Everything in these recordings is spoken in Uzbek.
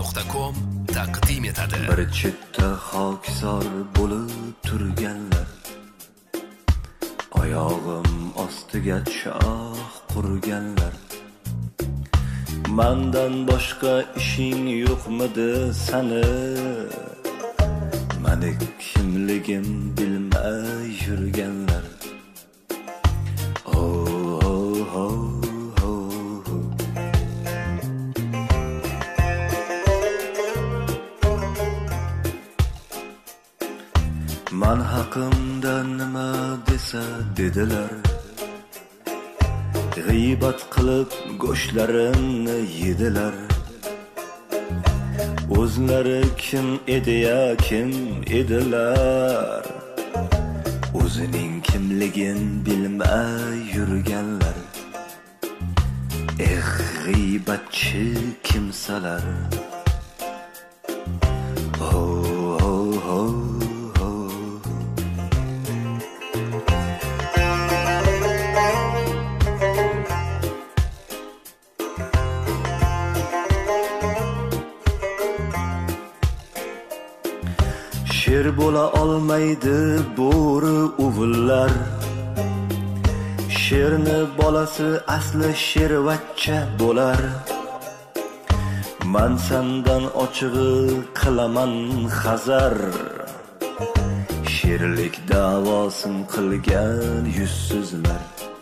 parvona.com taqdim etadi. Bir chetda xokisor bo'lib turganlar, oyog'im ostiga choh qurganlar. Mendan boshqa ishing yo'qmidi sani? Meni kimligim bilmay yurganlar. Man haqimda nima desa dedilar, g'iybat qilib go'shtlarimni yedilar. O'zlari kim edi-ya, kim edilar? O'zining kimligin bilmay yurganlar. G'iybatchi kimsalar. Sher bo'la olmaydi bo'ri uvullar. Sherni bolasi asli shervachcha bo'lar. Man sendan ochig'i qilaman hazar. Sherlik da'vosin qilgan yuzsizlar.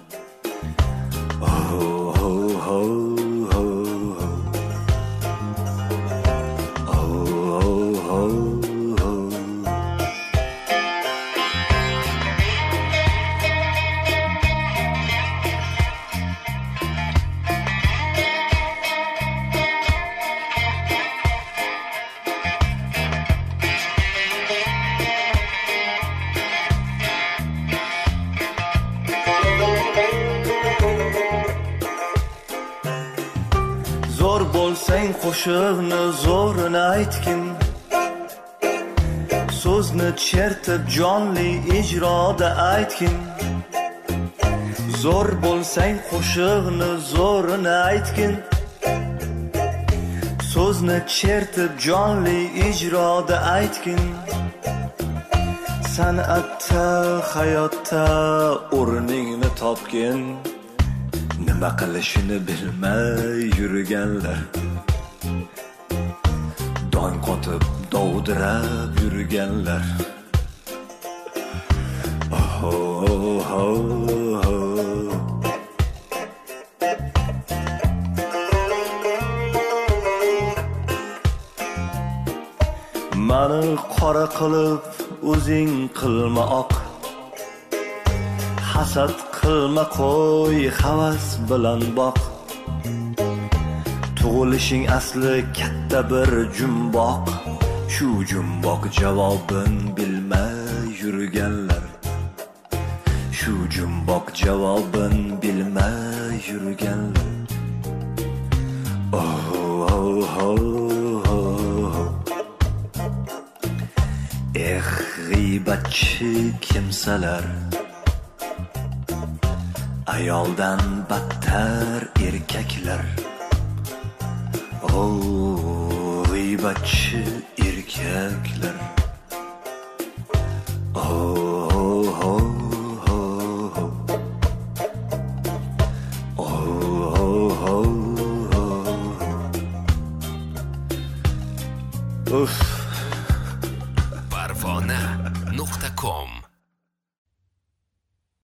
Zo'r bo'lsang qo'shiqni zo'rini aytgin, so'zni chertib jonli ijroda aytgin. Zo'r bo'lsang qo'shiqni zo'rini aytgin, so'zni chertib jonli ijroda aytgin. San'atda, hayotda o'rningni topgin. Nima qilishini bilmay yurganlar, dong qotib dovdirab yurganlar. Mani qora qilib o'zing qilma oq, hasad qilma qo'y, havas bilan boq. Tug'ilishing asli katta bir jumboq, shu jumboq javobin bilmay yurganlar. Shu jumboq javobin bilmay yurganlar. G'iybatchi kimsalar, ayoldan battar erkaklar. G'iybatchi erkaklar. parvona.com